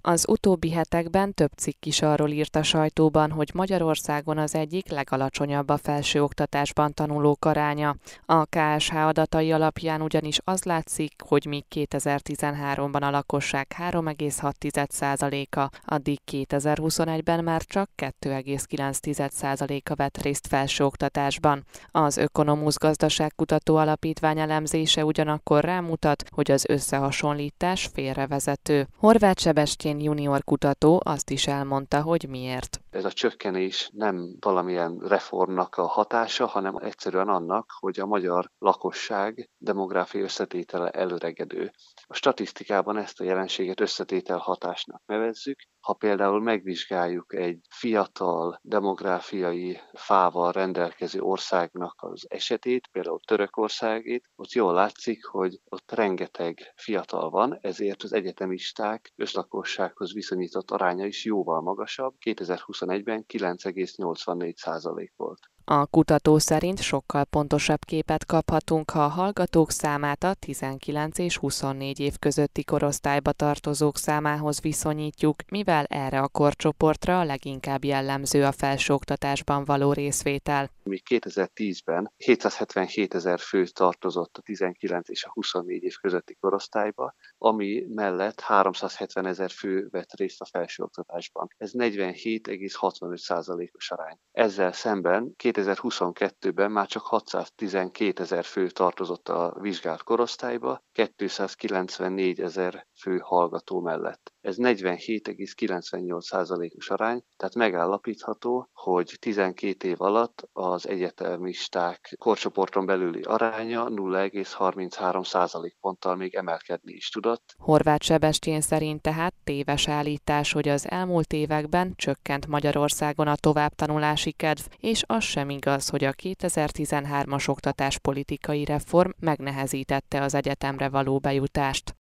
Az utóbbi hetekben több cikk is arról írt a sajtóban, hogy Magyarországon az egyik legalacsonyabb a felsőoktatásban tanulók aránya. A KSH adatai alapján ugyanis az látszik, hogy míg 2013-ban a lakosság 3,6%-a, addig 2021-ben már csak 2,9%-a vett részt felsőoktatásban. Az Ökonomusz Gazdaságkutató Alapítvány elemzése ugyanakkor rámutat, hogy az összehasonlítás félrevezető. Horváth Sebestyén junior kutató azt is elmondta, hogy miért. Ez a csökkenés nem valamilyen reformnak a hatása, hanem egyszerűen annak, hogy a magyar lakosság demográfiai összetétele előregedő. A statisztikában ezt a jelenséget összetétel hatásnak nevezzük. Ha például megvizsgáljuk egy fiatal demográfiai fával rendelkező országnak az esetét, például Törökországét, ott jól látszik, hogy ott rengeteg fiatal van, ezért az egyetemisták összlakossághoz viszonyított aránya is jóval magasabb. 2021-ben 9,84% volt. A kutató szerint sokkal pontosabb képet kaphatunk, ha a hallgatók számát a 19 és 24 év közötti korosztályba tartozók számához viszonyítjuk, mivel erre a korcsoportra leginkább jellemző a felsőoktatásban való részvétel. Míg 2010-ben 777 000 fő tartozott a 19 és a 24 év közötti korosztályba, ami mellett 370 000 fő vett részt a felsőoktatásban. Ez 47,65%-os arány. Ezzel szemben 2022-ben már csak 612 000 fő tartozott a vizsgált korosztályba, 294 000 fő hallgató mellett. Ez 47,98%-os arány, tehát megállapítható, hogy 12 év alatt az egyetemisták korcsoporton belüli aránya 0,33% ponttal még emelkedni is tudott. Horváth Sebestyén szerint tehát téves állítás, hogy az elmúlt években csökkent Magyarországon a továbbtanulási kedv, és az sem igaz, hogy a 2013-as oktatáspolitikai reform megnehezítette az egyetemre való bejutást.